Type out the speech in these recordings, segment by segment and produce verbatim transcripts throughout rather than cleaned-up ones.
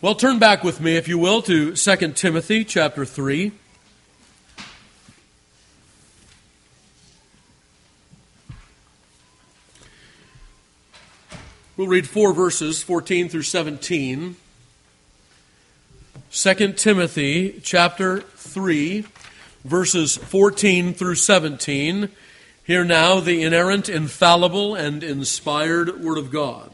Well, turn back with me, if you will, to Second Timothy chapter three. We'll read four verses, fourteen through seventeen. Second Timothy chapter three, verses fourteen through seventeen. Hear now the inerrant, infallible, and inspired Word of God.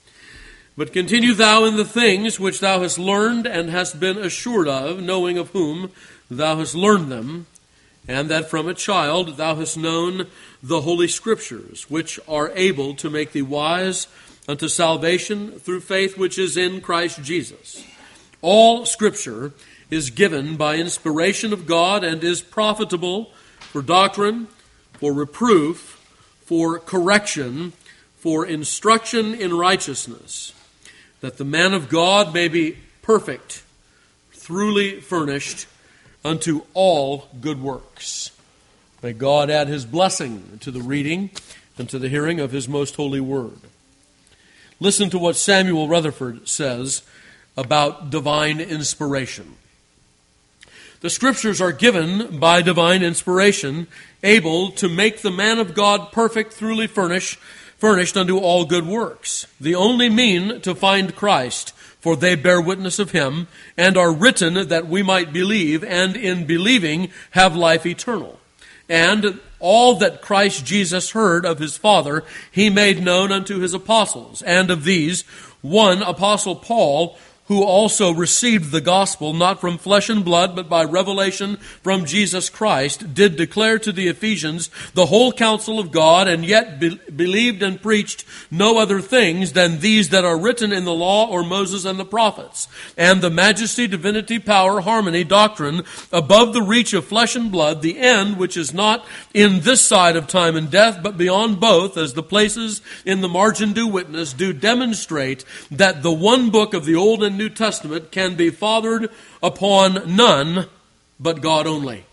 But continue thou in the things which thou hast learned and hast been assured of, knowing of whom thou hast learned them, and that from a child thou hast known the Holy Scriptures, which are able to make thee wise unto salvation through faith which is in Christ Jesus. All Scripture is given by inspiration of God and is profitable for doctrine, for reproof, for correction, for instruction in righteousness, that the man of God may be perfect, thoroughly furnished unto all good works. May God add His blessing to the reading and to the hearing of His most holy word. Listen to what Samuel Rutherford says about divine inspiration. The Scriptures are given by divine inspiration, able to make the man of God perfect, thoroughly furnished, furnished unto all good works, the only mean to find Christ, for they bear witness of Him, and are written that we might believe, and in believing have life eternal. And all that Christ Jesus heard of His Father, He made known unto His apostles, and of these one, Apostle Paul, who also received the gospel not from flesh and blood, but by revelation from Jesus Christ, did declare to the Ephesians the whole counsel of God, and yet be- believed and preached no other things than these that are written in the law or Moses and the prophets, and the majesty, divinity, power, harmony, doctrine, above the reach of flesh and blood, the end which is not in this side of time and death, but beyond both, as the places in the margin do witness, do demonstrate that the one book of the Old and New Testament can be fathered upon none but God only.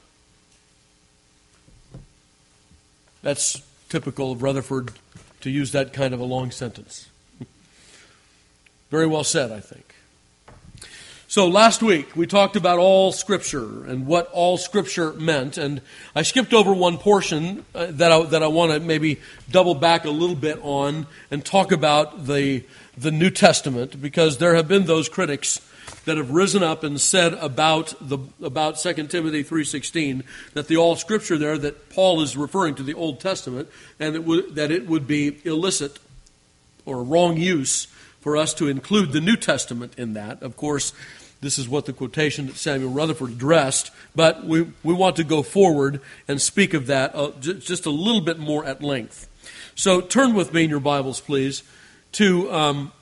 That's typical of Rutherford to use that kind of a long sentence. Very well said, I think. So last week we talked about all Scripture and what all Scripture meant, and I skipped over one portion uh, that I, that I want to maybe double back a little bit on and talk about the the New Testament, because there have been those critics that have risen up and said about the about Second Timothy three sixteen that the all Scripture there that Paul is referring to the Old Testament, and it would, that it would be illicit or wrong use for us to include the New Testament in that. Of course, this is what the quotation that Samuel Rutherford addressed, but we, we want to go forward and speak of that uh, j- just a little bit more at length. So turn with me in your Bibles, please, to um,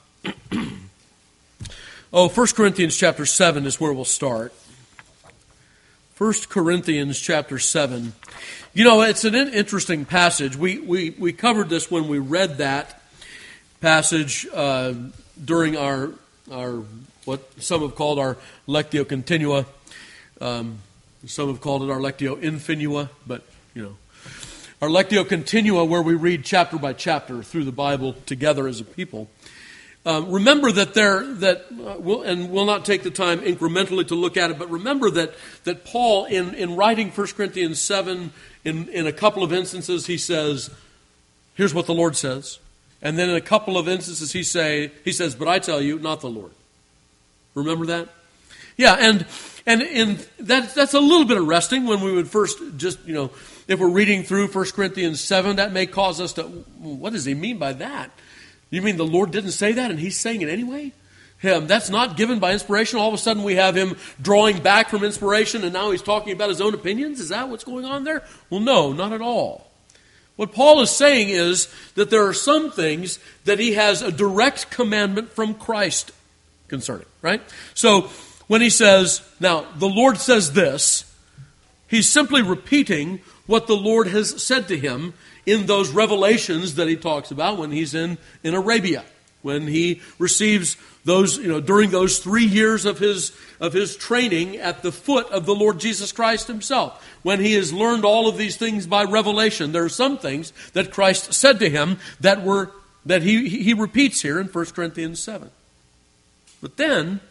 oh, First Corinthians chapter seven is where we'll start. First Corinthians chapter seven. You know, it's an interesting passage. We we we covered this when we read that passage uh, during our our what some have called our Lectio Continua. Um, some have called it our Lectio Infinua, but you know. Our Lectio Continua, where we read chapter by chapter through the Bible together as a people. Um, remember that there, that uh, we'll, and we'll not take the time incrementally to look at it, but remember that that Paul, in, in writing First Corinthians seven, in, in a couple of instances, he says, here's what the Lord says. And then in a couple of instances, he say he says, but I tell you, not the Lord. Remember that? Yeah, and and in that that's a little bit arresting when we would first just, you know, if we're reading through First Corinthians seven, that may cause us to, what does he mean by that? You mean the Lord didn't say that and he's saying it anyway? Him, that's not given by inspiration. All of a sudden we have him drawing back from inspiration and now he's talking about his own opinions? Is that what's going on there? Well, no, not at all. What Paul is saying is that there are some things that he has a direct commandment from Christ concerning, right? So when he says, now the Lord says this, he's simply repeating what the Lord has said to him in those revelations that he talks about when he's in, in Arabia, when he receives those, you know, during those three years of his of his training at the foot of the Lord Jesus Christ himself, when he has learned all of these things by revelation. There are some things that Christ said to him that were that he he repeats here in First Corinthians seven. But then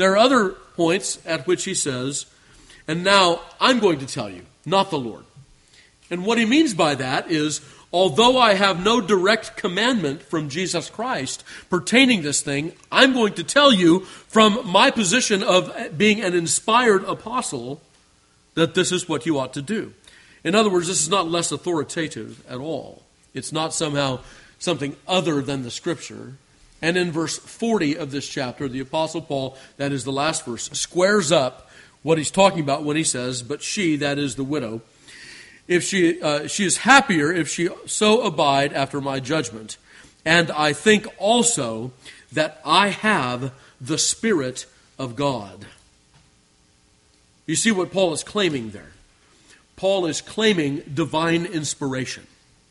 There are other points at which he says, and now I'm going to tell you, not the Lord. And what he means by that is, although I have no direct commandment from Jesus Christ pertaining this thing, I'm going to tell you from my position of being an inspired apostle that this is what you ought to do. In other words, this is not less authoritative at all. It's not somehow something other than the Scripture. And in verse forty of this chapter, the Apostle Paul, that is the last verse, squares up what he's talking about when he says, but she, that is the widow, if she uh, she is happier if she so abide after my judgment. And I think also that I have the Spirit of God. You see what Paul is claiming there. Paul is claiming divine inspiration.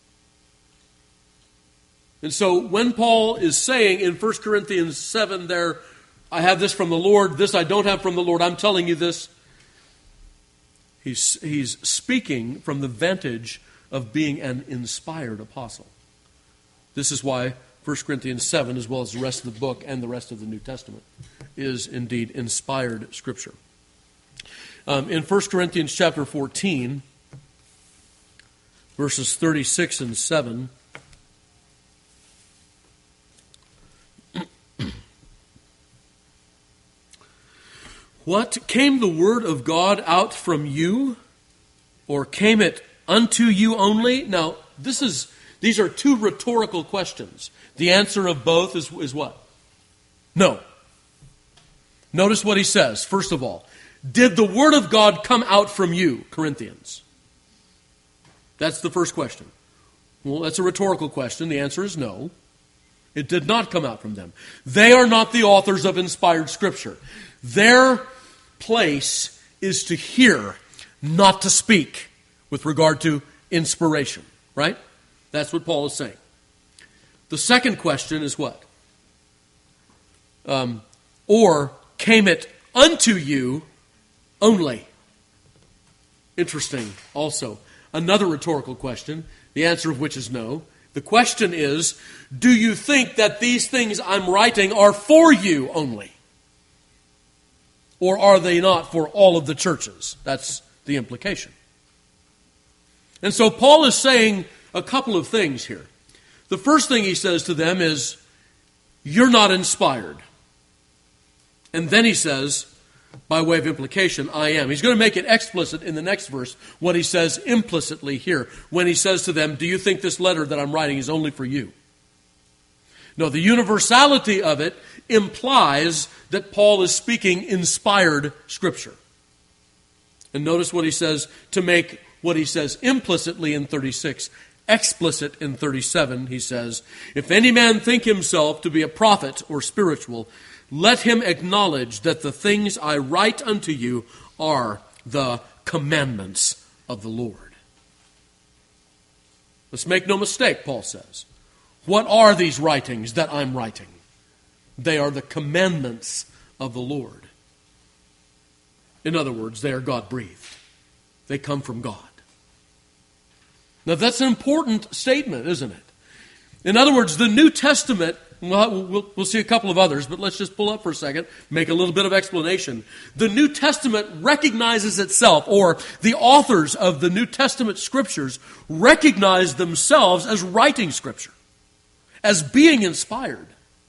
And so when Paul is saying in First Corinthians seven there, I have this from the Lord, this I don't have from the Lord, I'm telling you this, he's, he's speaking from the vantage of being an inspired apostle. This is why First Corinthians seven, as well as the rest of the book and the rest of the New Testament, is indeed inspired Scripture. Um, in First Corinthians chapter fourteen, verses thirty-six and seven, what, came the word of God out from you, or came it unto you only? Now, this is these are two rhetorical questions. The answer of both is, is what? No. Notice what he says, first of all. Did the word of God come out from you, Corinthians? That's the first question. Well, that's a rhetorical question. The answer is no. It did not come out from them. They are not the authors of inspired Scripture. Their place is to hear, not to speak, with regard to inspiration. Right? That's what Paul is saying. The second question is what? Um, or came it unto you only? Interesting also. Another rhetorical question, the answer of which is no. The question is, do you think that these things I'm writing are for you only? Or are they not for all of the churches? That's the implication. And so Paul is saying a couple of things here. The first thing he says to them is, you're not inspired. And then he says, by way of implication, I am. He's going to make it explicit in the next verse, what he says implicitly here, when he says to them, do you think this letter that I'm writing is only for you? No, the universality of it implies that Paul is speaking inspired Scripture. And notice what he says to make what he says implicitly in thirty-six, explicit in thirty-seven. He says, if any man think himself to be a prophet or spiritual, let him acknowledge that the things I write unto you are the commandments of the Lord. Let's make no mistake, Paul says. What are these writings that I'm writing? They are the commandments of the Lord. In other words, they are God-breathed. They come from God. Now that's an important statement, isn't it? In other words, the New Testament, we'll, we'll, we'll see a couple of others, but let's just pull up for a second, make a little bit of explanation. The New Testament recognizes itself, or the authors of the New Testament Scriptures recognize themselves as writing Scripture, as being inspired.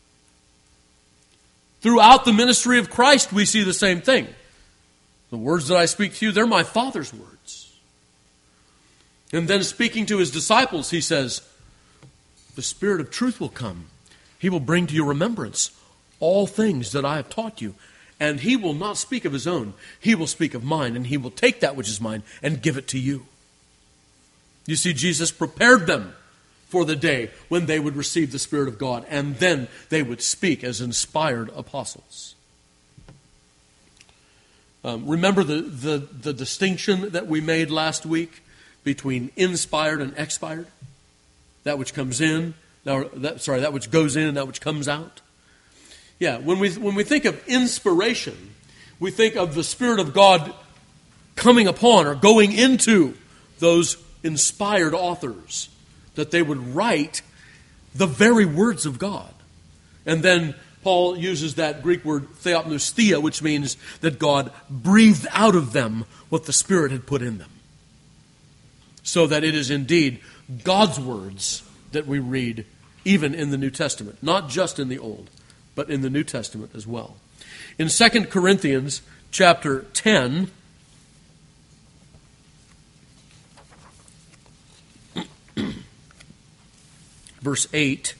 Throughout the ministry of Christ, we see the same thing. The words that I speak to you, they're my Father's words. And then speaking to his disciples, he says, the Spirit of truth will come. He will bring to your remembrance all things that I have taught you. And he will not speak of his own. He will speak of mine, and he will take that which is mine and give it to you. You see, Jesus prepared them for the day when they would receive the Spirit of God, and then they would speak as inspired apostles. Um, remember the, the, the distinction that we made last week between inspired and expired? That which comes in, now, that, sorry, that which goes in and that which comes out. Yeah, when we when we think of inspiration, we think of the Spirit of God coming upon or going into those inspired authors, that they would write the very words of God. And then Paul uses that Greek word theopneustia, which means that God breathed out of them what the Spirit had put in them. So that it is indeed God's words that we read even in the New Testament, not just in the Old, but in the New Testament as well. In Second Corinthians chapter ten, verse eight,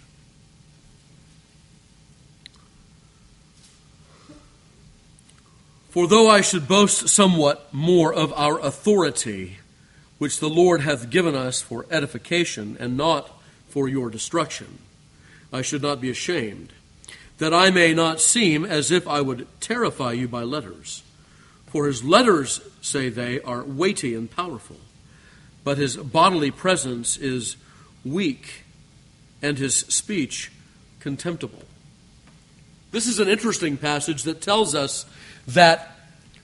"For though I should boast somewhat more of our authority, which the Lord hath given us for edification and not for your destruction, I should not be ashamed, that I may not seem as if I would terrify you by letters. For his letters, say they, are weighty and powerful, but his bodily presence is weak, and his speech contemptible." This is an interesting passage that tells us that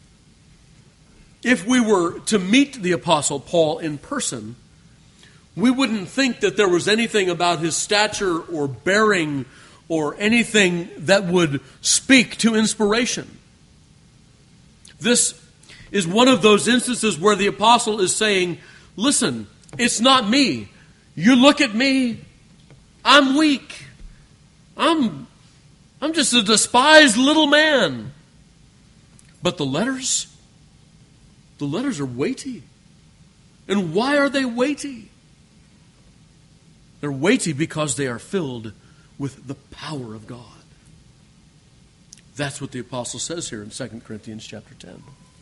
if we were to meet the Apostle Paul in person, we wouldn't think that there was anything about his stature or bearing or anything that would speak to inspiration. This is one of those instances where the apostle is saying, listen, it's not me. You look at me, I'm weak. I'm, I'm just a despised little man. But the letters, the letters are weighty. And why are they weighty? They're weighty because they are filled with the power of God. That's what the apostle says here in Second Corinthians chapter ten.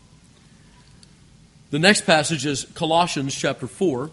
The next passage is Colossians chapter four.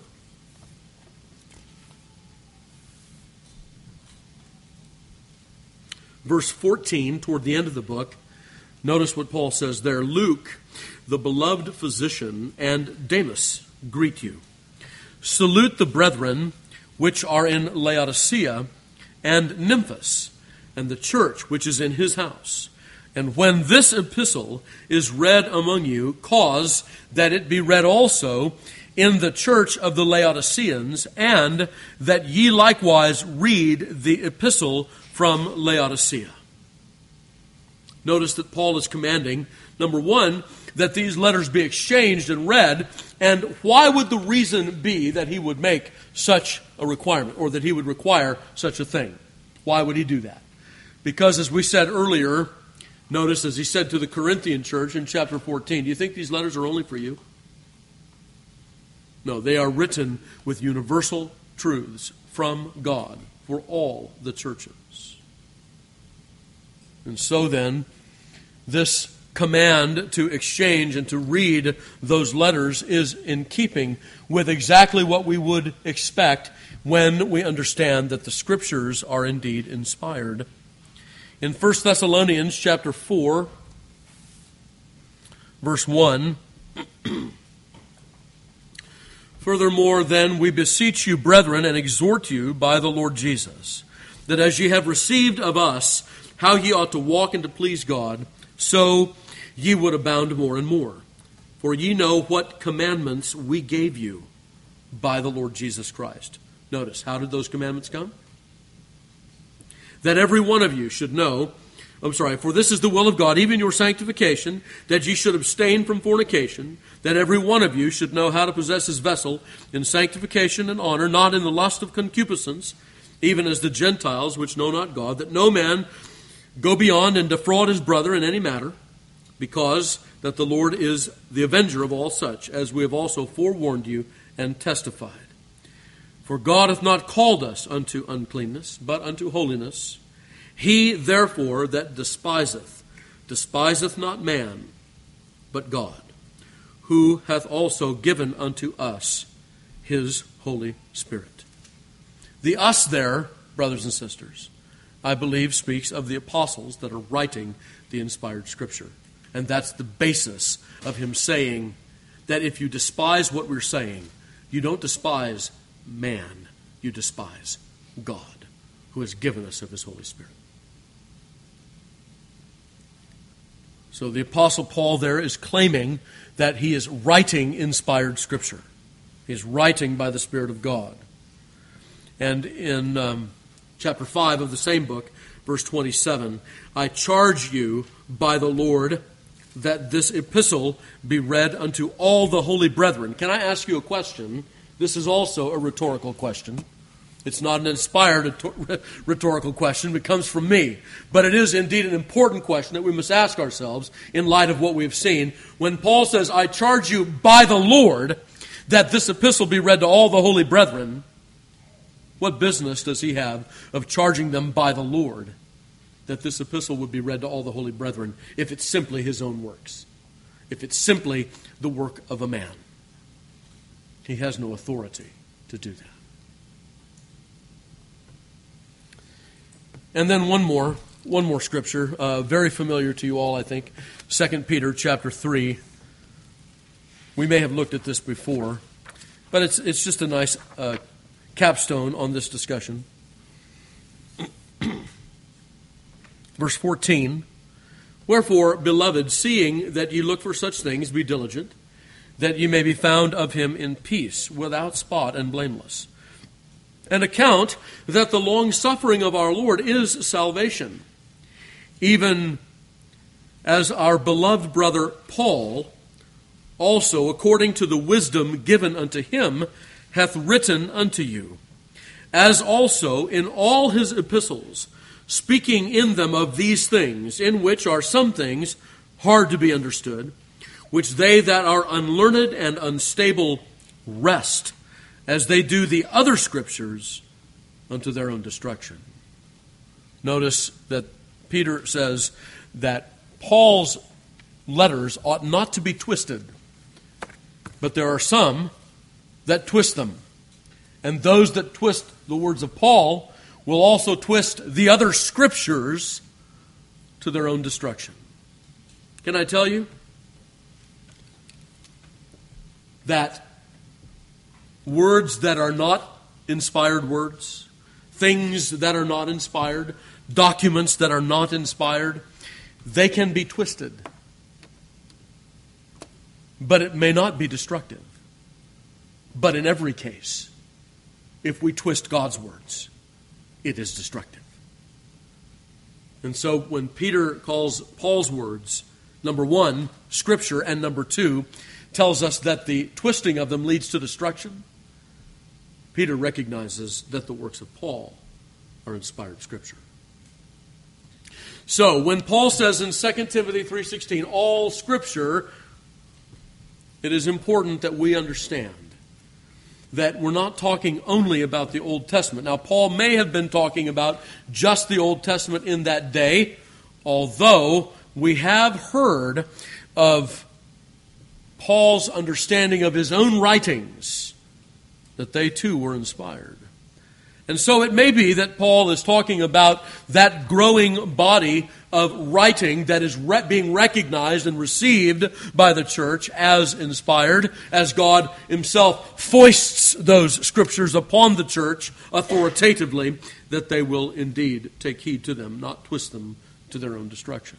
Verse fourteen, toward the end of the book. Notice what Paul says there. "Luke, the beloved physician, and Demas greet you. Salute the brethren which are in Laodicea, and Nymphas, and the church which is in his house. And when this epistle is read among you, cause that it be read also in the church of the Laodiceans, and that ye likewise read the epistle from Laodicea." Notice that Paul is commanding, number one, that these letters be exchanged and read. And why would the reason be that he would make such a requirement, or that he would require such a thing? Why would he do that? Because, as we said earlier, notice as he said to the Corinthian church in chapter fourteen, do you think these letters are only for you? No, they are written with universal truths from God for all the churches. And so then, this command to exchange and to read those letters is in keeping with exactly what we would expect when we understand that the Scriptures are indeed inspired. In First Thessalonians chapter four, verse one, "Furthermore, then, we beseech you, brethren, and exhort you by the Lord Jesus, that as ye have received of us how ye ought to walk and to please God, so ye would abound more and more. For ye know what commandments we gave you by the Lord Jesus Christ." Notice, how did those commandments come? "That every one of you should know, I'm sorry, for this is the will of God, even your sanctification, that ye should abstain from fornication, that every one of you should know how to possess his vessel in sanctification and honor, not in the lust of concupiscence, even as the Gentiles which know not God, that no man go beyond and defraud his brother in any matter, because that the Lord is the avenger of all such, as we have also forewarned you and testified. For God hath not called us unto uncleanness, but unto holiness. He, therefore, that despiseth, despiseth not man, but God, who hath also given unto us his Holy Spirit." The us there, brothers and sisters, I believe speaks of the apostles that are writing the inspired Scripture. And that's the basis of him saying that if you despise what we're saying, you don't despise man, you despise God, who has given us of his Holy Spirit. So the Apostle Paul there is claiming that he is writing inspired Scripture. He's writing by the Spirit of God. And in um, chapter five of the same book, verse twenty-seven, I charge you by the Lord that this epistle be read unto all the holy brethren. Can I ask you a question? This is also a rhetorical question. It's not an inspired rhetorical question. It comes from me. But it is indeed an important question that we must ask ourselves in light of what we've seen. When Paul says, I charge you by the Lord that this epistle be read to all the holy brethren, what business does he have of charging them by the Lord that this epistle would be read to all the holy brethren if it's simply his own works, if it's simply the work of a man? He has no authority to do that. And then one more, one more scripture, uh, very familiar to you all, I think, Second Peter chapter three. We may have looked at this before, but it's it's just a nice uh, capstone on this discussion. Verse fourteen, wherefore, beloved, seeing that ye look for such things, be diligent, that ye may be found of him in peace, without spot and blameless. And account that the long suffering of our Lord is salvation, even as our beloved brother Paul also, according to the wisdom given unto him, hath written unto you, as also in all his epistles, speaking in them of these things, in which are some things hard to be understood, which they that are unlearned and unstable wrest, as they do the other scriptures, unto their own destruction. Notice that Peter says that Paul's letters ought not to be twisted, but there are some that twist them. And those that twist the words of Paul will also twist the other scriptures to their own destruction. Can I tell you that words that are not inspired words, things that are not inspired, documents that are not inspired, they can be twisted. But it may not be destructive. But in every case, if we twist God's words, it is destructive. And so when Peter calls Paul's words, number one, Scripture, and number two, tells us that the twisting of them leads to destruction, Peter recognizes that the works of Paul are inspired Scripture. So, when Paul says in Second Timothy three sixteen, all Scripture, it is important that we understand that we're not talking only about the Old Testament. Now, Paul may have been talking about just the Old Testament in that day, although we have heard of Paul's understanding of his own writings, that they too were inspired. And so it may be that Paul is talking about that growing body of writing that is re- being recognized and received by the church as inspired, as God himself foists those scriptures upon the church authoritatively, that they will indeed take heed to them, not twist them to their own destruction.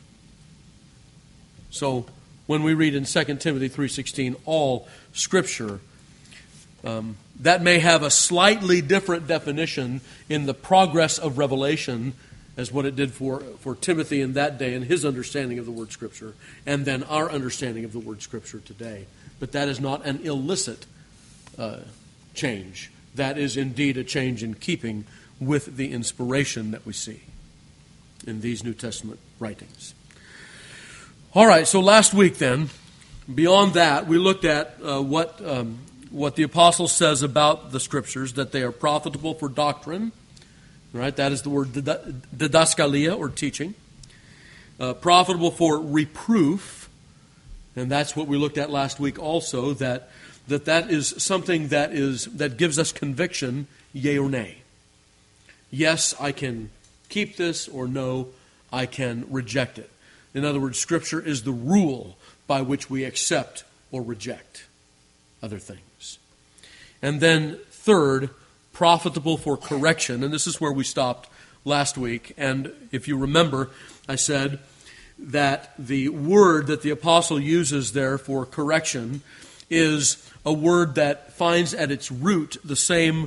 So when we read in Second Timothy three sixteen, all Scripture, um, that may have a slightly different definition in the progress of revelation as what it did for, for Timothy in that day and his understanding of the word Scripture, and then our understanding of the word Scripture today. But that is not an illicit uh, change. That is indeed a change in keeping with the inspiration that we see in these New Testament writings. All right, so last week then, beyond that, we looked at uh, what... Um, what the apostle says about the Scriptures, that they are profitable for doctrine. Right? That is the word didaskalia, or teaching. Uh, profitable for reproof. And that's what we looked at last week also, that that, that is something that is that gives us conviction, yea or nay. Yes, I can keep this, or no, I can reject it. In other words, Scripture is the rule by which we accept or reject other things. And then third, profitable for correction. And this is where we stopped last week. And if you remember, I said that the word that the apostle uses there for correction is a word that finds at its root the same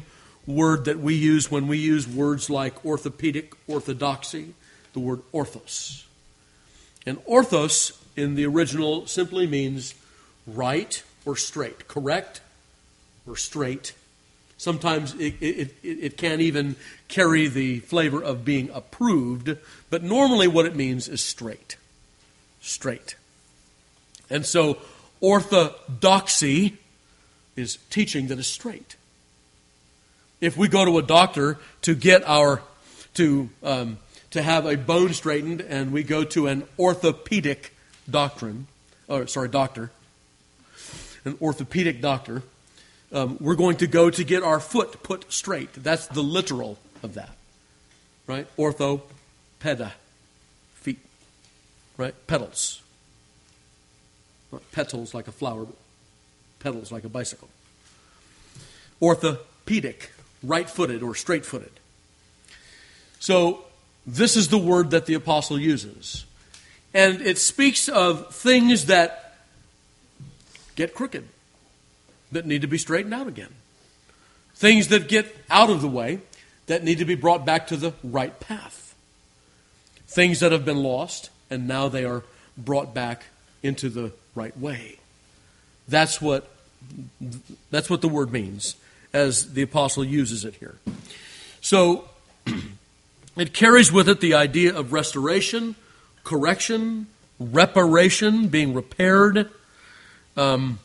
word that we use when we use words like orthopedic, orthodoxy, the word orthos. And orthos in the original simply means right or straight, correct or straight. Sometimes it, it, it, it can't even carry the flavor of being approved, but normally what it means is straight. Straight. And so orthodoxy is teaching that is straight. If we go to a doctor to get our, to um, to have a bone straightened, and we go to an orthopedic doctrine, or sorry, doctor, an orthopedic doctor, um, we're going to go to get our foot put straight. That's the literal of that, right? Ortho, peda, feet, right? Pedals. Not petals like a flower, but pedals like a bicycle. Orthopedic, right-footed or straight-footed. So this is the word that the apostle uses. And it speaks of things that get crooked, that need to be straightened out again. Things that get out of the way, that need to be brought back to the right path. Things that have been lost, and now they are brought back into the right way. That's what, that's what the word means, as the apostle uses it here. So, it carries with it the idea of restoration, correction, reparation, being repaired. Um,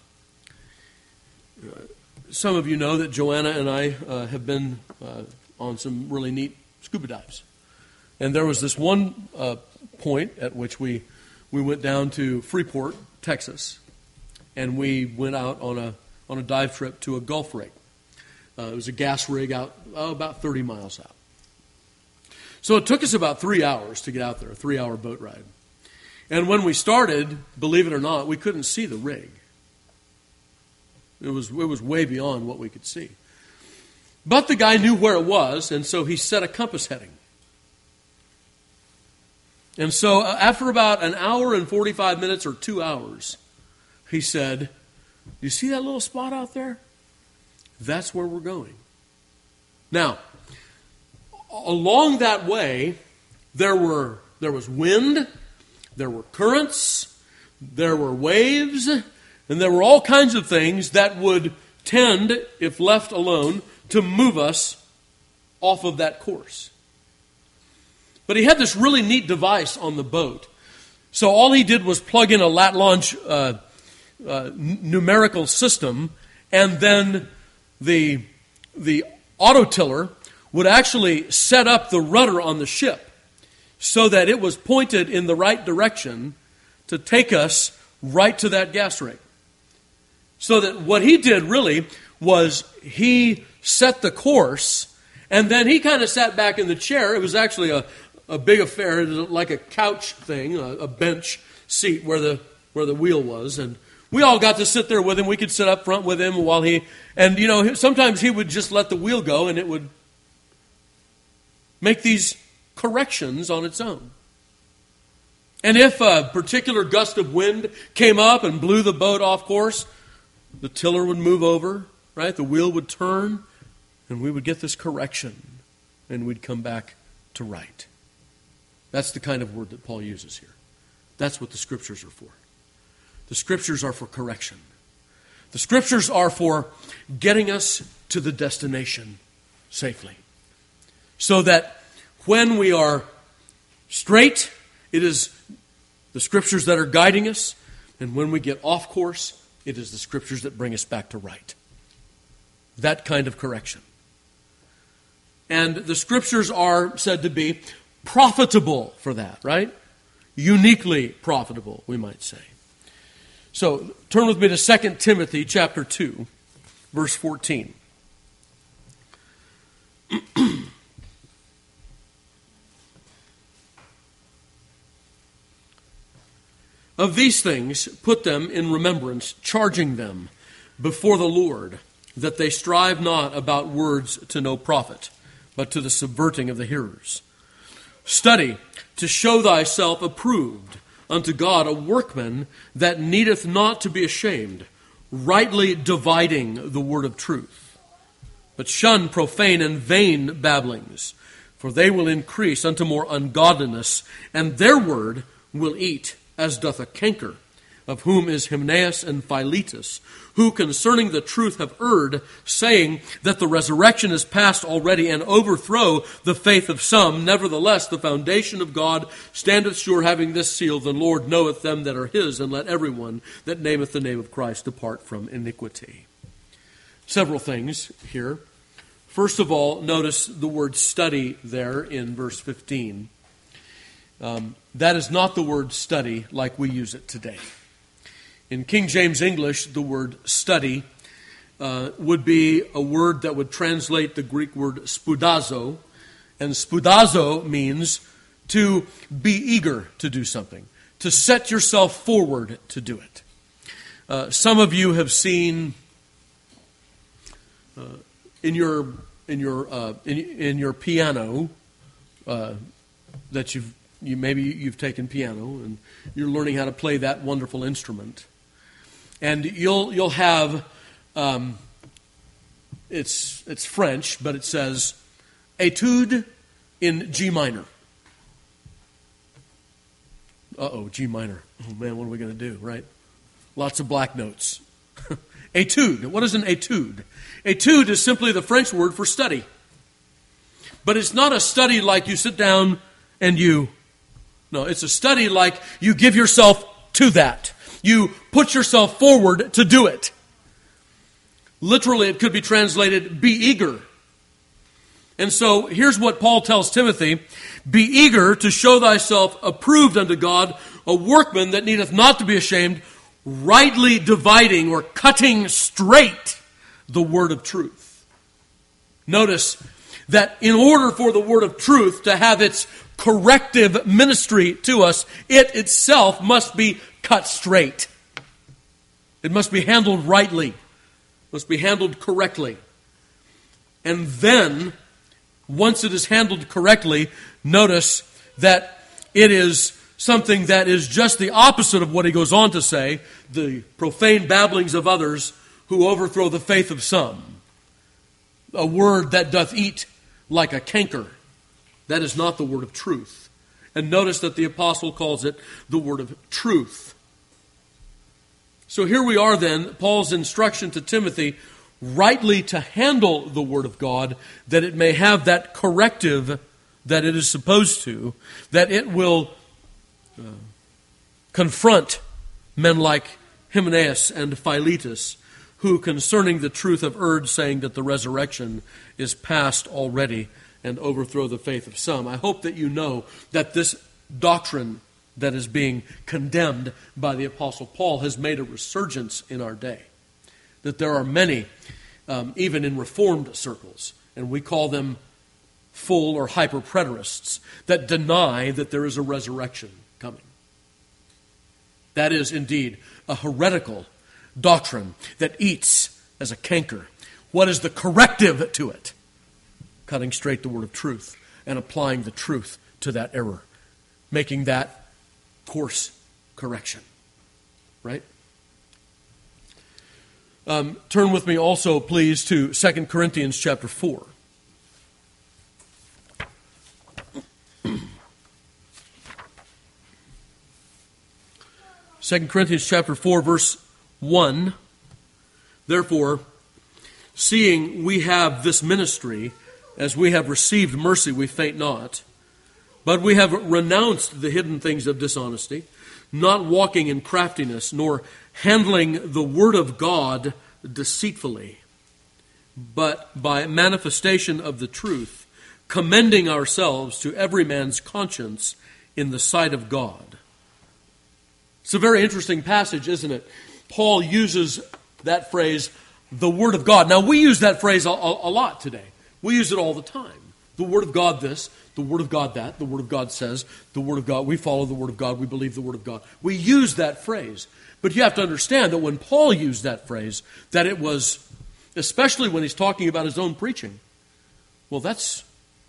some of you know that Joanna and I uh, have been uh, on some really neat scuba dives. And there was this one uh, point at which we, we went down to Freeport, Texas, and we went out on a, on a dive trip to a Gulf rig. Uh, it was a gas rig out oh, about thirty miles out. So it took us about three hours to get out there, a three-hour boat ride. And when we started, believe it or not, we couldn't see the rig. It was, it was way beyond what we could see. But the guy knew where it was, and so he set a compass heading. And so after about an hour and forty-five minutes or two hours, he said, "You see that little spot out there? That's where we're going." Now, along that way, there were there was wind, there were currents, there were waves, and there were all kinds of things that would tend, if left alone, to move us off of that course. But he had this really neat device on the boat. So all he did was plug in a lat launch uh, uh, n- numerical system, and then the the autotiller would actually set up the rudder on the ship so that it was pointed in the right direction to take us right to that gas rig. So that what he did really was he set the course, and then he kind of sat back in the chair. It was actually a, a big affair, it was like a couch thing, a, a bench seat where the where the wheel was, and we all got to sit there with him. We could sit up front with him while he, and you know, sometimes he would just let the wheel go and it would make these corrections on its own. And if a particular gust of wind came up and blew the boat off course, the tiller would move over, right? The wheel would turn, and we would get this correction, and we'd come back to right. That's the kind of word that Paul uses here. That's what the Scriptures are for. The Scriptures are for correction. The Scriptures are for getting us to the destination safely. So that when we are straight, it is the Scriptures that are guiding us. And when we get off course, it is the Scriptures that bring us back to right. That kind of correction. And the Scriptures are said to be profitable for that, right? Uniquely profitable, we might say. So, turn with me to Second Timothy chapter two, verse fourteen. Of these things, put them in remembrance, charging them before the Lord, that they strive not about words to no profit, but to the subverting of the hearers. Study to show thyself approved unto God, a workman that needeth not to be ashamed, rightly dividing the word of truth. But shun profane and vain babblings, for they will increase unto more ungodliness, and their word will eat, as doth a canker, of whom is Hymenaeus and Philetus, who concerning the truth have erred, saying that the resurrection is past already, and overthrow the faith of some. Nevertheless, the foundation of God standeth sure, having this seal, the Lord knoweth them that are his, and let everyone that nameth the name of Christ depart from iniquity. Several things here. First of all, notice the word study there in verse fifteen. Um, that is not the word study like we use it today. In King James English, the word study uh, would be a word that would translate the Greek word spoudazo. And spoudazo means to be eager to do something, to set yourself forward to do it. Uh, some of you have seen uh, in your in your uh, in, in your piano uh, that you've you maybe you've taken piano and you're learning how to play that wonderful instrument, and you'll you'll have um, it's it's French, but it says Etude in G minor. Uh oh, G minor. Oh man, what are we going to do? Right? Lots of black notes. Etude. What is an etude? Etude is simply the French word for study. But it's not a study like you sit down and you... No, it's a study like you give yourself to that. You put yourself forward to do it. Literally, it could be translated, be eager. And so, here's what Paul tells Timothy. Be eager to show thyself approved unto God, a workman that needeth not to be ashamed, rightly dividing or cutting straight the word of truth. Notice that in order for the word of truth to have its corrective ministry to us, it itself must be cut straight. It must be handled rightly. It must be handled correctly. And then, once it is handled correctly, notice that it is something that is just the opposite of what he goes on to say, the profane babblings of others who overthrow the faith of some. A word that doth eat like a canker. That is not the word of truth. And notice that the apostle calls it the word of truth. So here we are then, Paul's instruction to Timothy, rightly to handle the word of God, that it may have that corrective that it is supposed to, that it will Uh, confront men like Hymenaeus and Philetus, who concerning the truth have erred, saying that the resurrection is past already, and overthrow the faith of some. I hope that you know that this doctrine that is being condemned by the Apostle Paul has made a resurgence in our day. That there are many, um, even in Reformed circles, and we call them full or hyper-preterists, that deny that there is a resurrection coming. That is indeed a heretical doctrine that eats as a canker. What is the corrective to it? Cutting straight the word of truth and applying the truth to that error. Making that course correction. Right? Um, turn with me also, please, to Second Corinthians chapter four. Second Corinthians chapter four, verse one. Therefore, seeing we have this ministry, as we have received mercy, we faint not. But we have renounced the hidden things of dishonesty, not walking in craftiness, nor handling the word of God deceitfully, but by manifestation of the truth, commending ourselves to every man's conscience in the sight of God. It's a very interesting passage, isn't it? Paul uses that phrase, the Word of God. Now, we use that phrase a, a, a lot today. We use it all the time. The Word of God this, the Word of God that, the Word of God says, the Word of God, we follow the Word of God, we believe the Word of God. We use that phrase. But you have to understand that when Paul used that phrase, that it was, especially when he's talking about his own preaching, well, that's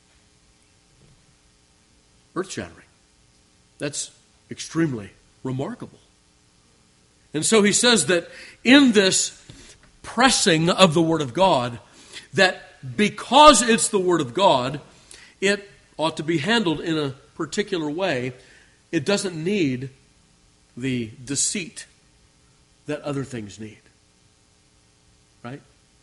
earth-shattering. That's extremely remarkable. And so he says that in this pressing of the Word of God, that because it's the Word of God, it ought to be handled in a particular way. It doesn't need the deceit that other things need. Right?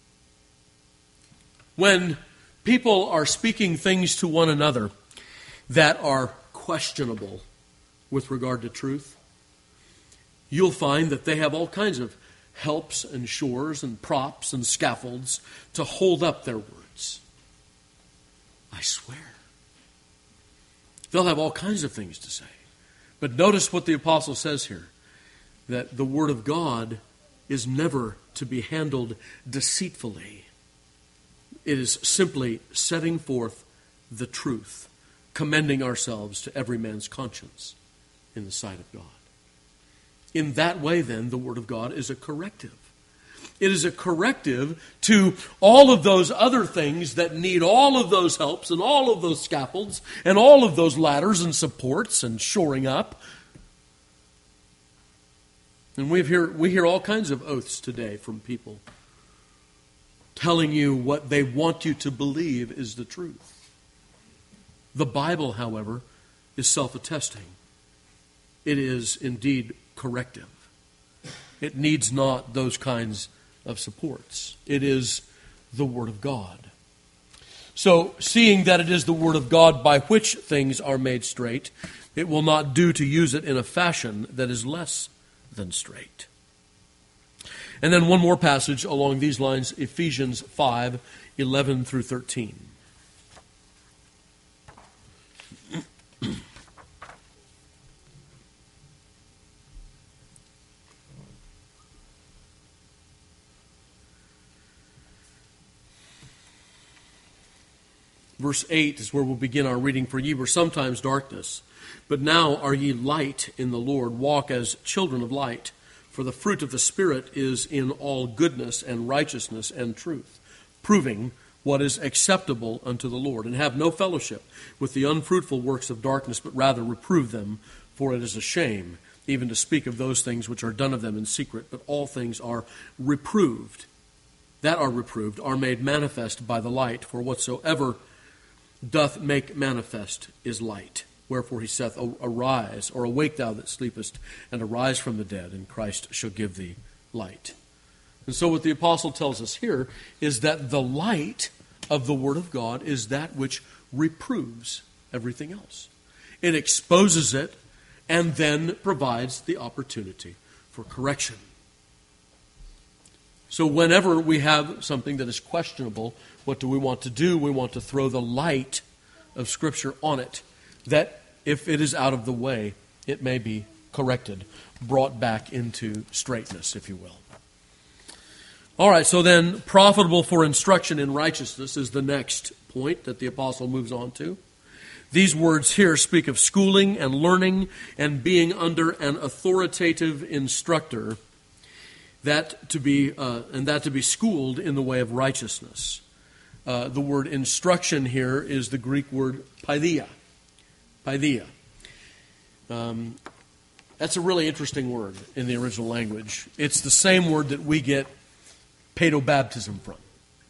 When people are speaking things to one another that are questionable with regard to truth, you'll find that they have all kinds of helps and shores and props and scaffolds to hold up their words. I swear. They'll have all kinds of things to say. But notice what the apostle says here, that the Word of God is never to be handled deceitfully. It is simply setting forth the truth, commending ourselves to every man's conscience in the sight of God. In that way, then, the Word of God is a corrective. It is a corrective to all of those other things that need all of those helps and all of those scaffolds and all of those ladders and supports and shoring up. And we hear, we hear all kinds of oaths today from people telling you what they want you to believe is the truth. The Bible, however, is self-attesting. It is indeed corrective. It needs not those kinds of supports. It is the Word of God. So, seeing that it is the Word of God by which things are made straight, it will not do to use it in a fashion that is less than straight. And then one more passage along these lines, Ephesians five, eleven through thirteen. Verse eight is where we'll begin our reading. For ye were sometimes darkness, but now are ye light in the Lord. Walk as children of light. For the fruit of the Spirit is in all goodness and righteousness and truth, proving what is acceptable unto the Lord. And have no fellowship with the unfruitful works of darkness, but rather reprove them, for it is a shame even to speak of those things which are done of them in secret. But all things are reproved, that are reproved, are made manifest by the light. For whatsoever doth make manifest is light. Wherefore he saith, Arise, or awake thou that sleepest, and arise from the dead, and Christ shall give thee light. And so what the apostle tells us here is that the light of the Word of God is that which reproves everything else. It exposes it, and then provides the opportunity for correction. So whenever we have something that is questionable, what do we want to do? We want to throw the light of Scripture on it, that if it is out of the way, it may be corrected, brought back into straightness, if you will. All right, so then, profitable for instruction in righteousness is the next point that the apostle moves on to. These words here speak of schooling and learning and being under an authoritative instructor, that to be uh, and that to be schooled in the way of righteousness. Uh, the word instruction here is the Greek word paideia. Paideia. Um, that's a really interesting word in the original language. It's the same word that we get paedobaptism from.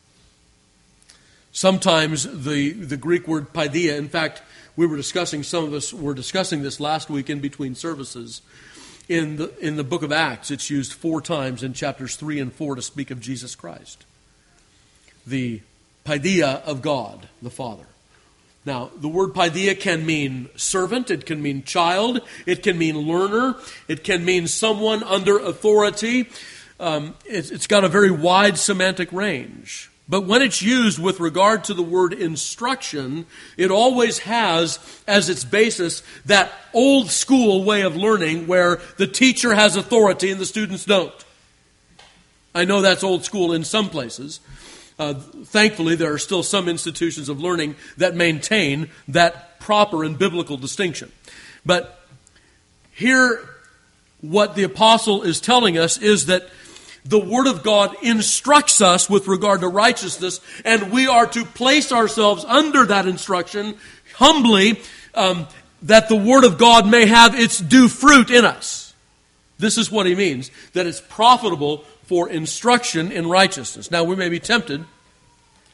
Sometimes the, the Greek word paideia, in fact, we were discussing, some of us were discussing this last week in between services. In the, in the book of Acts, it's used four times in chapters three and four to speak of Jesus Christ. The paideia of God, the Father. Now, the word paideia can mean servant, it can mean child, it can mean learner, it can mean someone under authority. Um, it's, it's got a very wide semantic range. But when it's used with regard to the word instruction, it always has as its basis that old school way of learning where the teacher has authority and the students don't. I know that's old school in some places. Uh, thankfully, there are still some institutions of learning that maintain that proper and biblical distinction. But here, what the apostle is telling us is that the Word of God instructs us with regard to righteousness, and we are to place ourselves under that instruction humbly, um, that the Word of God may have its due fruit in us. This is what he means, that it's profitable for instruction in righteousness. Now, we may be tempted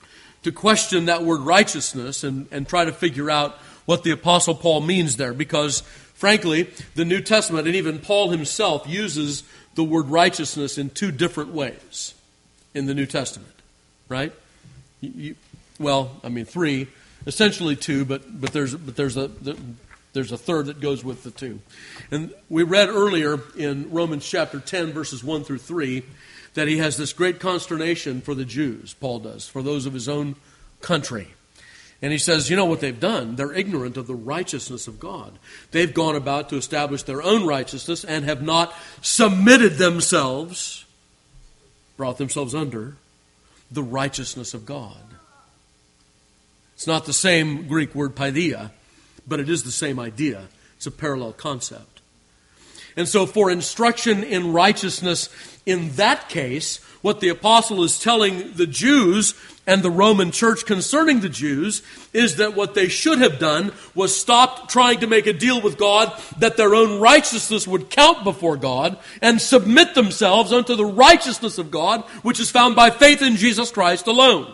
to question that word righteousness and, and try to figure out what the Apostle Paul means there, because, frankly, the New Testament and even Paul himself uses the word righteousness in two different ways in the New Testament, right? You, you, well, I mean three, essentially two, but but there's but there's a there's a third that goes with the two. And we read earlier in Romans chapter ten, verses one through three, that he has this great consternation for the Jews, Paul does, for those of his own country. And he says, you know what they've done? They're ignorant of the righteousness of God. They've gone about to establish their own righteousness and have not submitted themselves, brought themselves under the righteousness of God. It's not the same Greek word paideia, but it is the same idea. It's a parallel concept. And so for instruction in righteousness in that case, what the apostle is telling the Jews and the Roman church concerning the Jews is that what they should have done was stop trying to make a deal with God that their own righteousness would count before God and submit themselves unto the righteousness of God, which is found by faith in Jesus Christ alone.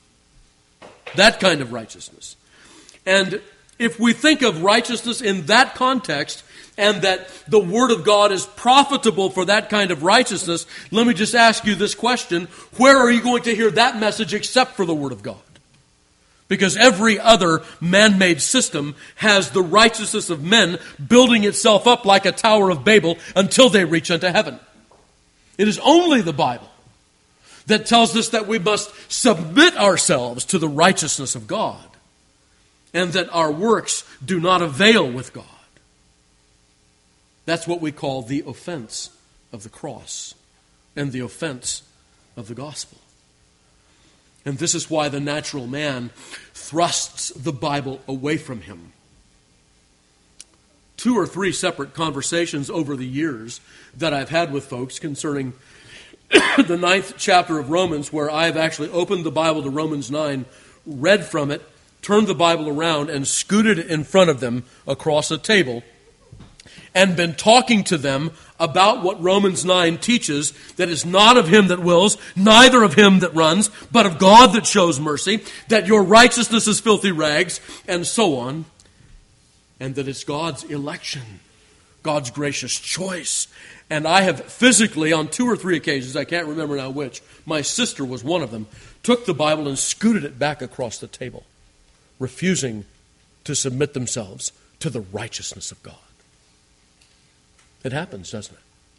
That kind of righteousness. And if we think of righteousness in that context, and that the Word of God is profitable for that kind of righteousness, let me just ask you this question. Where are you going to hear that message except for the Word of God? Because every other man-made system has the righteousness of men building itself up like a Tower of Babel until they reach unto heaven. It is only the Bible that tells us that we must submit ourselves to the righteousness of God and that our works do not avail with God. That's what we call the offense of the cross and the offense of the gospel. And this is why the natural man thrusts the Bible away from him. Two or three separate conversations over the years that I've had with folks concerning the ninth chapter of Romans, where I've actually opened the Bible to Romans nine, read from it, turned the Bible around, and scooted it in front of them across a table, and been talking to them about what Romans nine teaches, that is not of him that wills, neither of him that runs, but of God that shows mercy, that your righteousness is filthy rags, and so on, and that it's God's election, God's gracious choice. And I have physically, on two or three occasions, I can't remember now which, my sister was one of them, took the Bible and scooted it back across the table, refusing to submit themselves to the righteousness of God. It happens, doesn't it?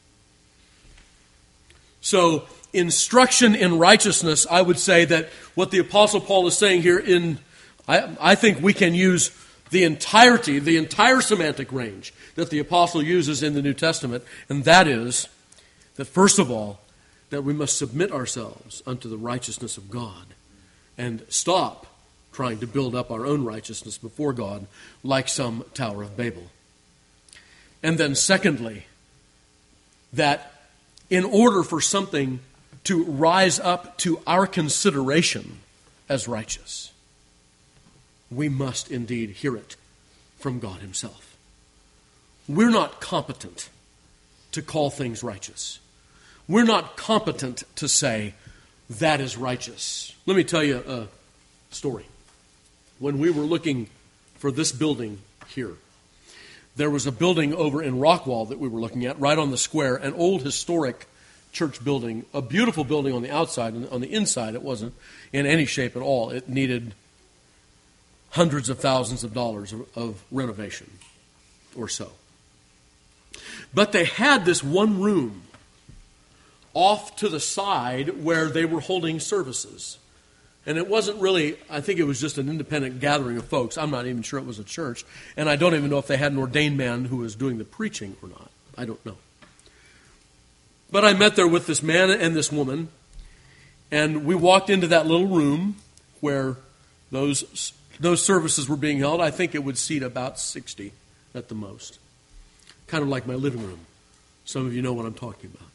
So, instruction in righteousness, I would say that what the Apostle Paul is saying here in, I, I think we can use the entirety, the entire semantic range that the Apostle uses in the New Testament, and that is that first of all, that we must submit ourselves unto the righteousness of God and stop trying to build up our own righteousness before God like some Tower of Babel. And then secondly, that in order for something to rise up to our consideration as righteous, we must indeed hear it from God himself. We're not competent to call things righteous. We're not competent to say, that is righteous. Let me tell you a story. When we were looking for this building here, there was a building over in Rockwall that we were looking at, right on the square, an old historic church building, a beautiful building on the outside, and on the inside it wasn't in any shape at all. It needed hundreds of thousands of dollars of, of renovation or so. But they had this one room off to the side where they were holding services. And it wasn't really, I think it was just an independent gathering of folks. I'm not even sure it was a church. And I don't even know if they had an ordained man who was doing the preaching or not. I don't know. But I met there with this man and this woman. And we walked into that little room where those, those services were being held. I think it would seat about sixty at the most. Kind of like my living room. Some of you know what I'm talking about.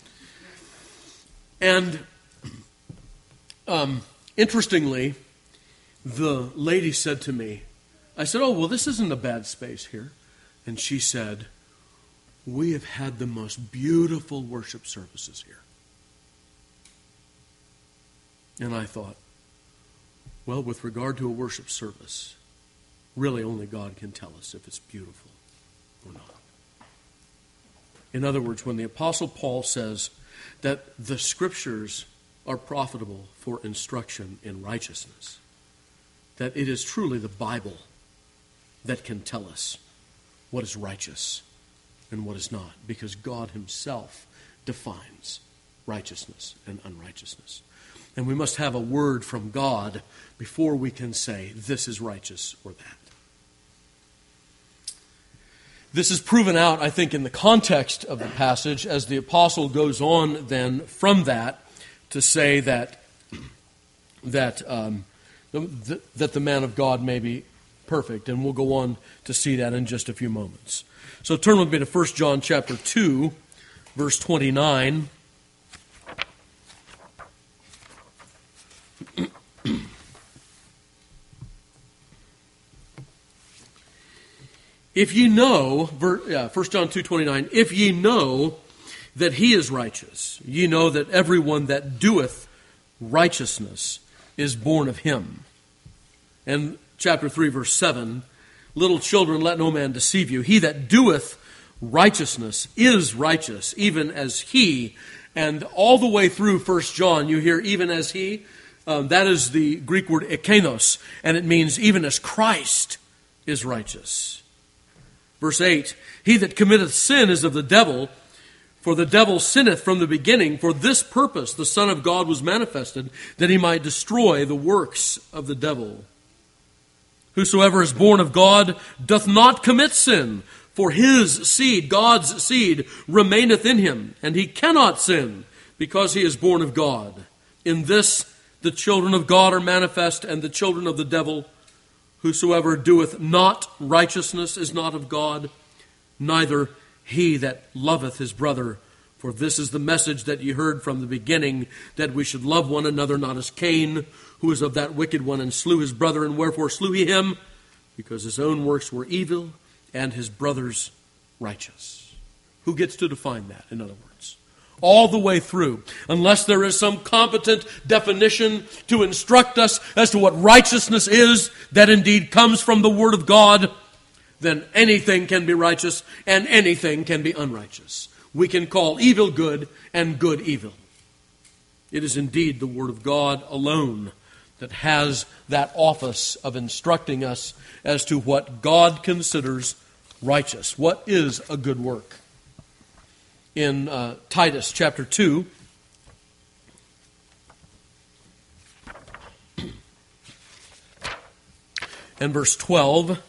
And um, interestingly, the lady said to me, I said, oh, well, this isn't a bad space here. And she said, we have had the most beautiful worship services here. And I thought, Well, with regard to a worship service, really only God can tell us if it's beautiful or not. In other words, when the Apostle Paul says that the Scriptures are profitable for instruction in righteousness, that it is truly the Bible that can tell us what is righteous and what is not, because God himself defines righteousness and unrighteousness. And we must have a word from God before we can say this is righteous or that. This is proven out, I think, in the context of the passage as the apostle goes on then from that to say that that um, the, that the man of God may be perfect. And we'll go on to see that in just a few moments. So turn with me to First John chapter two, verse twenty-nine. If ye know, First John two twenty-nine, if ye know that he is righteous, ye know that everyone that doeth righteousness is born of him. And chapter three, verse seven, little children, let no man deceive you. He that doeth righteousness is righteous, even as he. And all the way through First John, you hear even as he. Um, that is the Greek word ekenos, and it means even as Christ is righteous. Verse eight, he that committeth sin is of the devil, for the devil sinneth from the beginning. For this purpose the Son of God was manifested, that he might destroy the works of the devil. Whosoever is born of God doth not commit sin, for his seed, God's seed, remaineth in him, and he cannot sin, because he is born of God. In this the children of God are manifest, and the children of the devil. Whosoever doeth not righteousness is not of God, neither he that loveth his brother. For this is the message that ye heard from the beginning, that we should love one another, not as Cain, who was of that wicked one, and slew his brother. And wherefore slew he him? Because his own works were evil, and his brother's righteous. Who gets to define that, in other words? All the way through, unless there is some competent definition to instruct us as to what righteousness is, that indeed comes from the Word of God, then anything can be righteous and anything can be unrighteous. We can call evil good and good evil. It is indeed the Word of God alone that has that office of instructing us as to what God considers righteous. What is a good work? In uh, Titus chapter two, and verse twelve,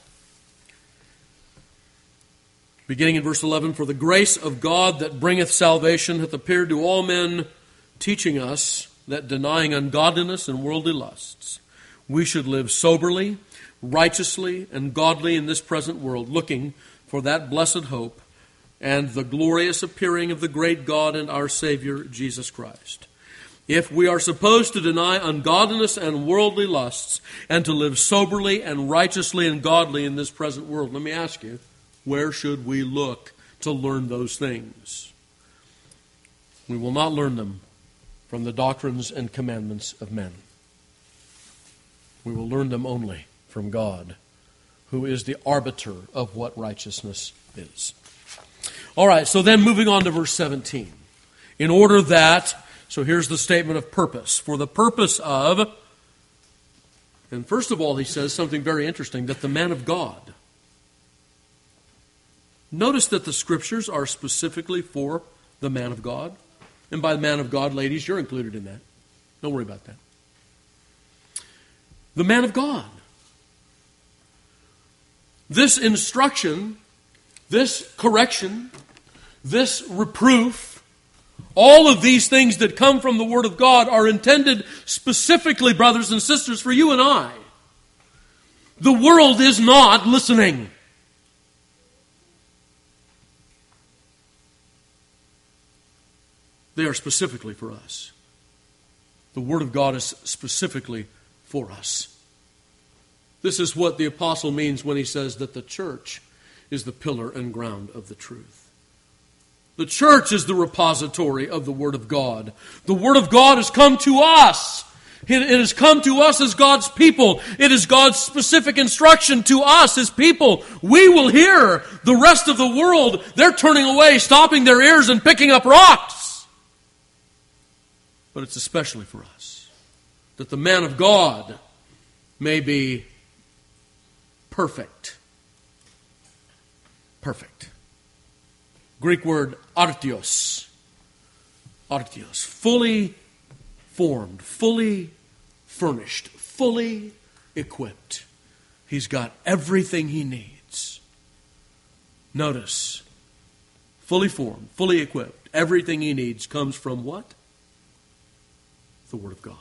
beginning in verse eleven, for the grace of God that bringeth salvation hath appeared to all men, teaching us that denying ungodliness and worldly lusts, we should live soberly, righteously, and godly in this present world, looking for that blessed hope and the glorious appearing of the great God and our Savior, Jesus Christ. If we are supposed to deny ungodliness and worldly lusts and to live soberly and righteously and godly in this present world, let me ask you, where should we look to learn those things? We will not learn them from the doctrines and commandments of men. We will learn them only from God, who is the arbiter of what righteousness is. All right, so then moving on to verse seventeen. In order that, so here's the statement of purpose. For the purpose of, and first of all he says something very interesting, that the man of God. Notice that the Scriptures are specifically for the man of God. And by the man of God, ladies, you're included in that. Don't worry about that. The man of God. This instruction, this correction, this reproof, all of these things that come from the Word of God are intended specifically, brothers and sisters, for you and I. The world is not listening. They are specifically for us. The Word of God is specifically for us. This is what the apostle means when he says that the church is the pillar and ground of the truth. The church is the repository of the Word of God. The Word of God has come to us It has come to us as God's people. It is God's specific instruction to us as people. We will hear. The rest of the world, they're turning away, stopping their ears and picking up rocks. But it's especially for us, that the man of God may be perfect. Perfect. Greek word artios. Artios. Fully formed, fully furnished, fully equipped. He's got everything he needs. Notice, fully formed, fully equipped. Everything he needs comes from what? The Word of God.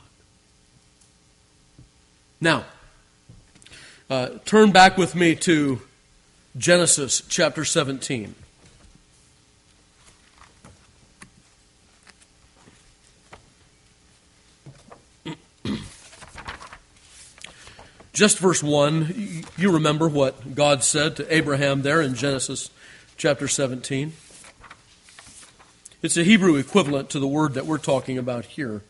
Now, uh, turn back with me to Genesis chapter seventeen. Just verse one, you remember what God said to Abraham there in Genesis chapter seventeen. It's a Hebrew equivalent to the word that we're talking about here.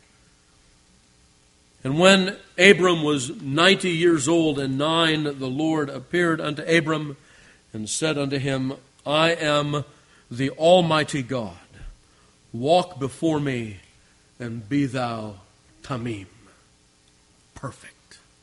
And when Abram was ninety years old and nine, the Lord appeared unto Abram and said unto him, I am the Almighty God. Walk before me and be thou tamim. Perfect.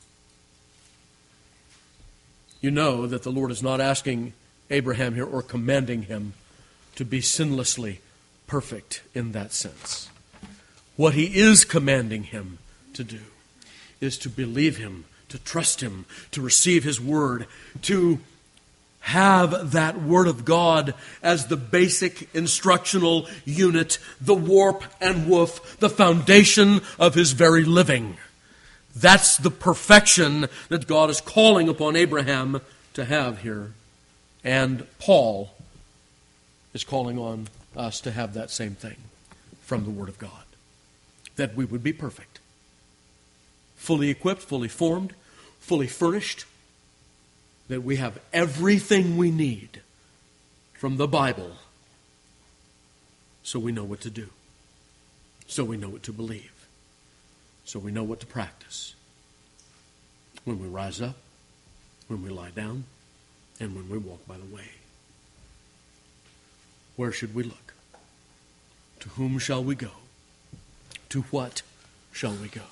You know that the Lord is not asking Abraham here or commanding him to be sinlessly perfect in that sense. What he is commanding him to do is to believe him, to trust him, to receive his word, to have that word of God as the basic instructional unit, the warp and woof, the foundation of his very living. That's the perfection that God is calling upon Abraham to have here. And Paul is calling on us to have that same thing from the Word of God. That we would be perfect. Fully equipped, fully formed, fully furnished. That we have everything we need from the Bible so we know what to do. So we know what to believe. So we know what to practice when we rise up, when we lie down, and when we walk by the way. Where should we look? To whom shall we go? To what shall we go?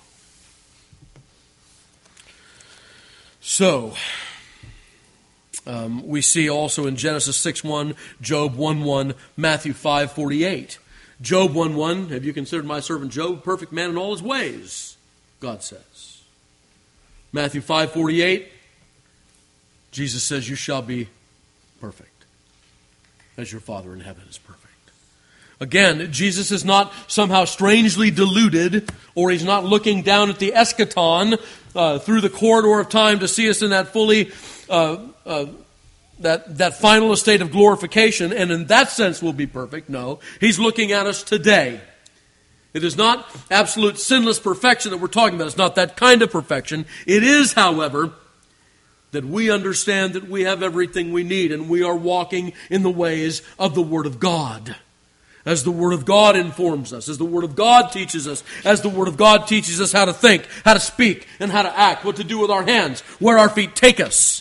So, um, we see also in Genesis six one, Job one one, Matthew five forty-eight. Job one one, have you considered my servant Job a perfect man in all his ways? God says. Matthew five forty-eight, Jesus says, you shall be perfect, as your Father in heaven is perfect. Again, Jesus is not somehow strangely deluded, or he's not looking down at the eschaton uh, through the corridor of time to see us in that fully uh, uh, That, that final estate of glorification, and in that sense will be perfect. No, he's looking at us today. It is not absolute sinless perfection that we're talking about. It's not that kind of perfection. It is, however, that we understand that we have everything we need, and we are walking in the ways of the Word of God. As the Word of God informs us, as the Word of God teaches us, as the Word of God teaches us how to think, how to speak, and how to act, what to do with our hands, where our feet take us.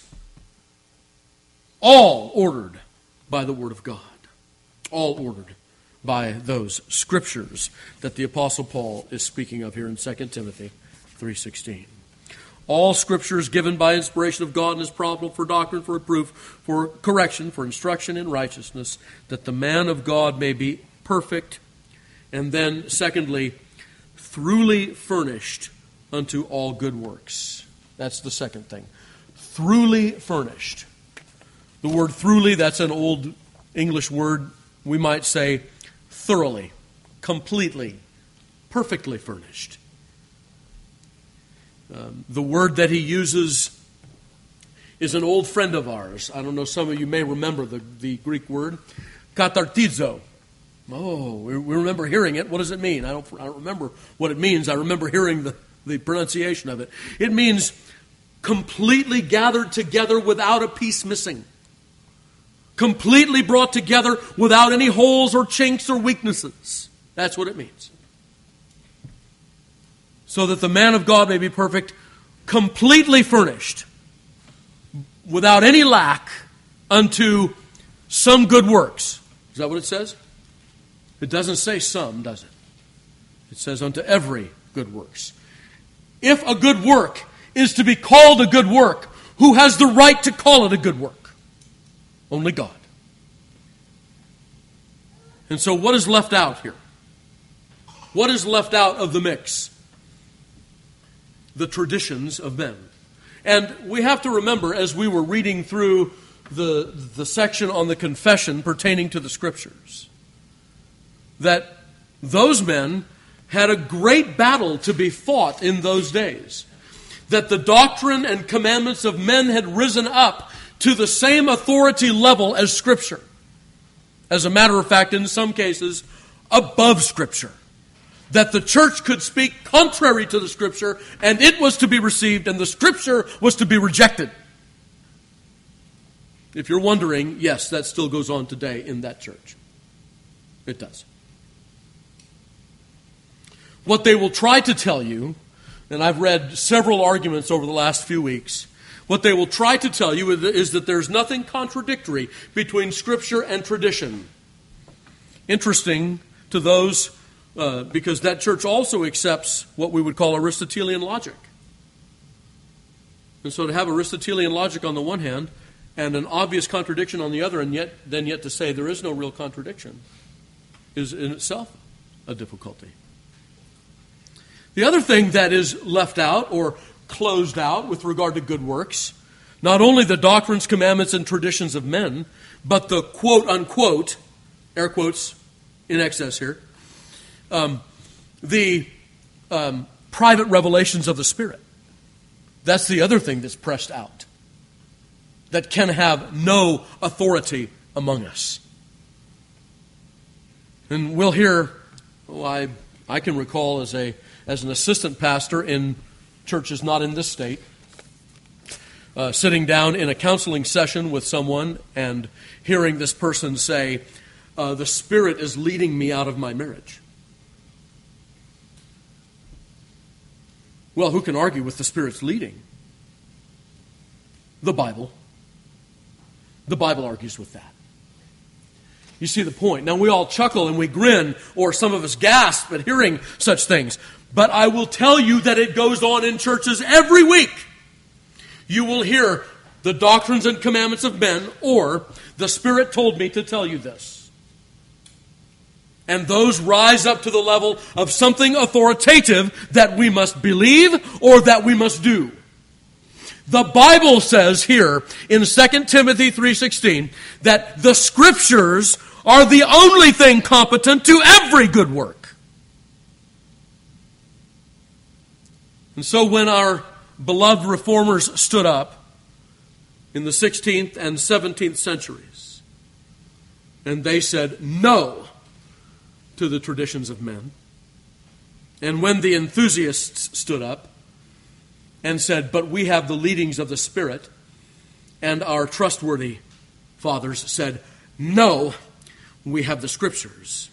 All ordered by the Word of God. All ordered by those Scriptures that the Apostle Paul is speaking of here in Second Timothy three sixteen. All Scripture is given by inspiration of God and is profitable for doctrine, for reproof, for correction, for instruction in righteousness, that the man of God may be perfect, and then, secondly, throughly furnished unto all good works. That's the second thing. Throughly furnished. The word throughly, that's an old English word. We might say thoroughly, completely, perfectly furnished. Um, the word that he uses is an old friend of ours. I don't know, some of you may remember the, the Greek word, katartizo. Oh, we, we remember hearing it. What does it mean? I don't, I don't remember what it means. I remember hearing the, the pronunciation of it. It means completely gathered together without a piece missing. Completely brought together without any holes or chinks or weaknesses. That's what it means. so that the man of God may be perfect, completely furnished, without any lack, unto some good works. Is that what it says? It doesn't say some, does it? It says unto every good works. If a good work is to be called a good work, who has the right to call it a good work? Only God. And so what is left out here? What is left out of the mix? The traditions of men. And we have to remember, as we were reading through the, the section on the confession pertaining to the Scriptures, that those men had a great battle to be fought in those days. That the doctrine and commandments of men had risen up to the same authority level as Scripture. As a matter of fact, in some cases, above Scripture. That the church could speak contrary to the Scripture, and it was to be received, and the Scripture was to be rejected. If you're wondering, yes, that still goes on today in that church. It does. What they will try to tell you, and I've read several arguments over the last few weeks, what they will try to tell you is that there's nothing contradictory between Scripture and tradition. Interesting to those, uh, because that church also accepts what we would call Aristotelian logic. And so to have Aristotelian logic on the one hand, and an obvious contradiction on the other, and yet then yet to say there is no real contradiction, is in itself a difficulty. The other thing that is left out or closed out with regard to good works, not only the doctrines, commandments, and traditions of men, but the quote-unquote, air quotes in excess here, um, the um, private revelations of the Spirit. That's the other thing that's pressed out, that can have no authority among us. And we'll hear, oh, I, I can recall as a as an assistant pastor in churches not in this state, uh, sitting down in a counseling session with someone and hearing this person say, uh, the Spirit is leading me out of my marriage. Well, who can argue with the Spirit's leading? The Bible. The Bible argues with that. You see the point. Now we all chuckle and we grin, or some of us gasp at hearing such things. But I will tell you that it goes on in churches every week. You will hear the doctrines and commandments of men, or the Spirit told me to tell you this. And those rise up to the level of something authoritative that we must believe or that we must do. The Bible says here in Second Timothy three sixteen that the Scriptures are the only thing competent to every good work. And so when our beloved reformers stood up in the sixteenth and seventeenth centuries, and they said no to the traditions of men, and when the enthusiasts stood up and said, but we have the leadings of the Spirit, and our trustworthy fathers said, no, we have the Scriptures,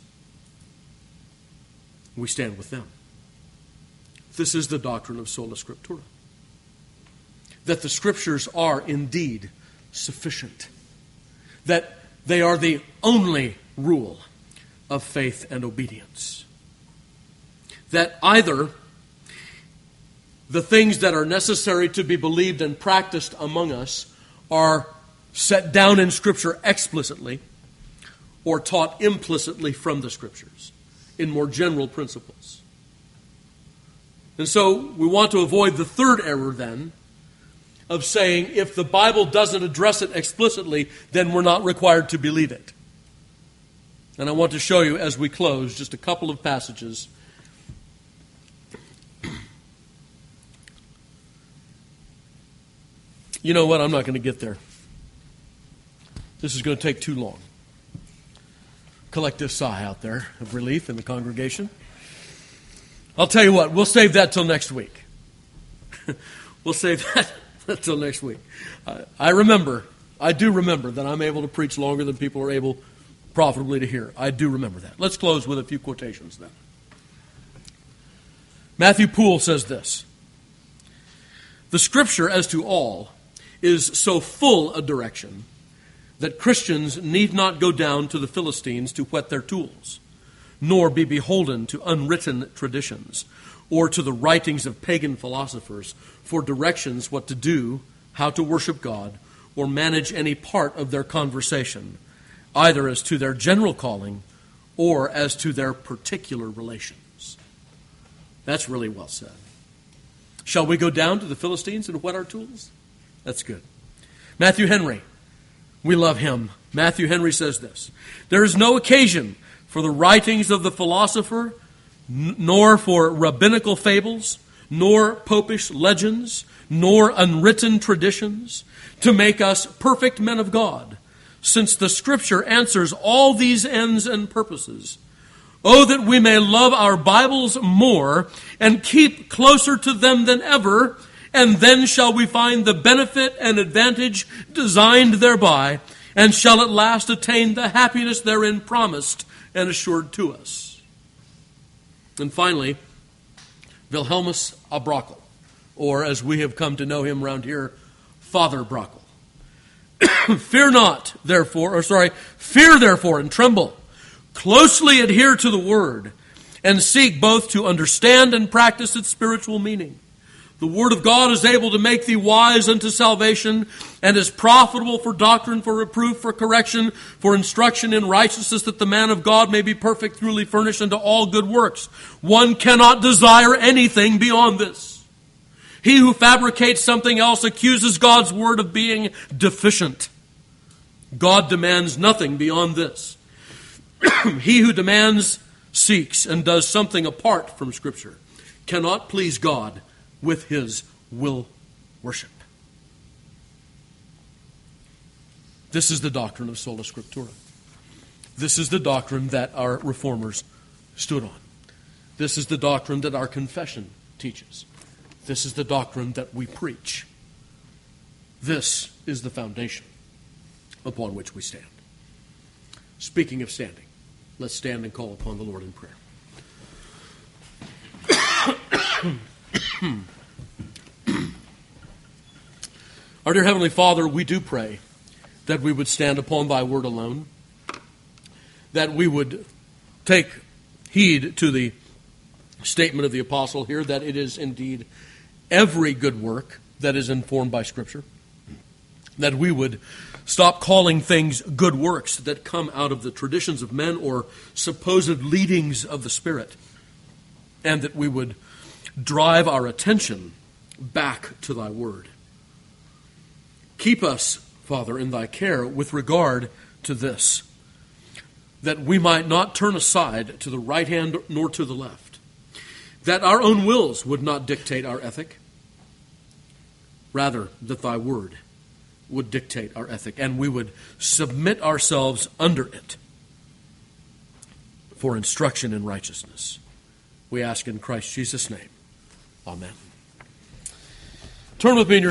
we stand with them. This is the doctrine of sola scriptura. That the Scriptures are indeed sufficient. That they are the only rule of faith and obedience. That either the things that are necessary to be believed and practiced among us are set down in Scripture explicitly or taught implicitly from the Scriptures in more general principles. And so we want to avoid the third error then of saying if the Bible doesn't address it explicitly, then we're not required to believe it. And I want to show you as we close just a couple of passages. You know what? I'm not going to get there. This is going to take too long. Collective sigh out there of relief in the congregation. I'll tell you what, we'll save that till next week. We'll save that until next week. I, I remember, I do remember that I'm able to preach longer than people are able profitably to hear. I do remember that. Let's close with a few quotations then. Matthew Poole says this: "The Scripture as to all is so full a direction that Christians need not go down to the Philistines to whet their tools, nor be beholden to unwritten traditions, or to the writings of pagan philosophers for directions what to do, how to worship God, or manage any part of their conversation, either as to their general calling or as to their particular relations." That's really well said. Shall we go down to the Philistines and whet our tools? That's good. Matthew Henry, we love him. Matthew Henry says this: "There is no occasion for the writings of the philosopher, n- nor for rabbinical fables, nor popish legends, nor unwritten traditions, to make us perfect men of God, since the Scripture answers all these ends and purposes. Oh, that we may love our Bibles more and keep closer to them than ever, and then shall we find the benefit and advantage designed thereby, and shall at last attain the happiness therein promised and assured to us." And finally, Wilhelmus à Brakel, or as we have come to know him around here, Father Brakel. "Fear not, therefore, or sorry, fear therefore and tremble. Closely adhere to the Word, and seek both to understand and practice its spiritual meaning. The Word of God is able to make thee wise unto salvation, and is profitable for doctrine, for reproof, for correction, for instruction in righteousness, that the man of God may be perfect, truly furnished unto all good works. One cannot desire anything beyond this. He who fabricates something else accuses God's Word of being deficient. God demands nothing beyond this. He who demands, seeks, and does something apart from Scripture cannot please God with his will worship." This is the doctrine of sola scriptura. This is the doctrine that our reformers stood on. This is the doctrine that our confession teaches. This is the doctrine that we preach. This is the foundation upon which we stand. Speaking of standing, let's stand and call upon the Lord in prayer. Our dear Heavenly Father, we do pray that we would stand upon Thy Word alone, that we would take heed to the statement of the apostle here, that it is indeed every good work that is informed by Scripture, that we would stop calling things good works that come out of the traditions of men or supposed leadings of the Spirit, and that we would drive our attention back to Thy Word. Keep us, Father, in Thy care with regard to this, that we might not turn aside to the right hand nor to the left, that our own wills would not dictate our ethic, rather that Thy Word would dictate our ethic, and we would submit ourselves under it for instruction in righteousness. We ask in Christ Jesus' name. Amen. Turn with me in your